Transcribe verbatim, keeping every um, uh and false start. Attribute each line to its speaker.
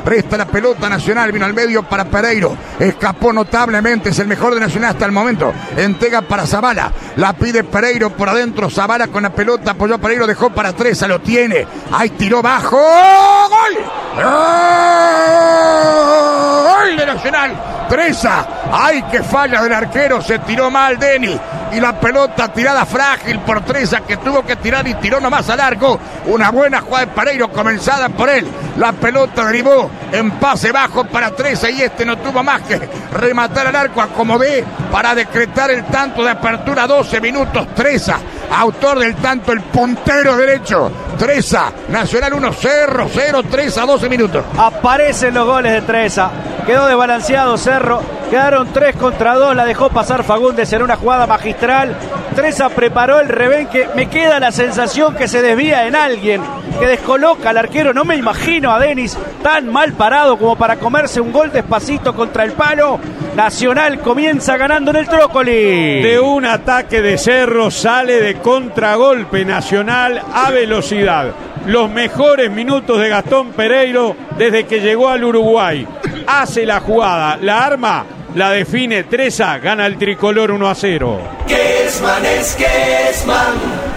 Speaker 1: Presta la pelota Nacional, vino al medio para Pereiro. Escapó notablemente, es el mejor de Nacional hasta el momento. Entrega para Zavala. La pide Pereiro por adentro. Zavala con la pelota, apoyó a Pereiro, dejó para Treza, lo tiene. Ahí tiró bajo. ¡Gol! ¡Gol de Nacional! Treza. ¡Ay, qué falla del arquero! Se tiró mal Denis. Y la pelota tirada frágil por Treza, que tuvo que tirar y tiró nomás al arco. Una buena jugada de Pereiro comenzada por él. La pelota derivó en pase bajo para Treza y este no tuvo más que rematar al arco a como ve para decretar el tanto de apertura. Doce minutos. Treza, autor del tanto, el puntero derecho. Treza, Nacional uno, Cerro cero, Treza, doce minutos.
Speaker 2: Aparecen los goles de Treza. Quedó desbalanceado Cerro. Quedaron tres contra dos. La dejó pasar Fagundes en una jugada magistral. Treza preparó el rebenque. Me queda la sensación que se desvía en alguien, que descoloca al arquero. No me imagino a Denis tan mal parado como para comerse un gol despacito contra el palo. Nacional comienza ganando en el Trócoli.
Speaker 3: De un ataque de Cerro sale de contragolpe Nacional a velocidad. Los mejores minutos de Gastón Pereiro desde que llegó al Uruguay. Hace la jugada, la arma, la define Treza, gana el tricolor uno a cero.
Speaker 4: Kessman es Kessman.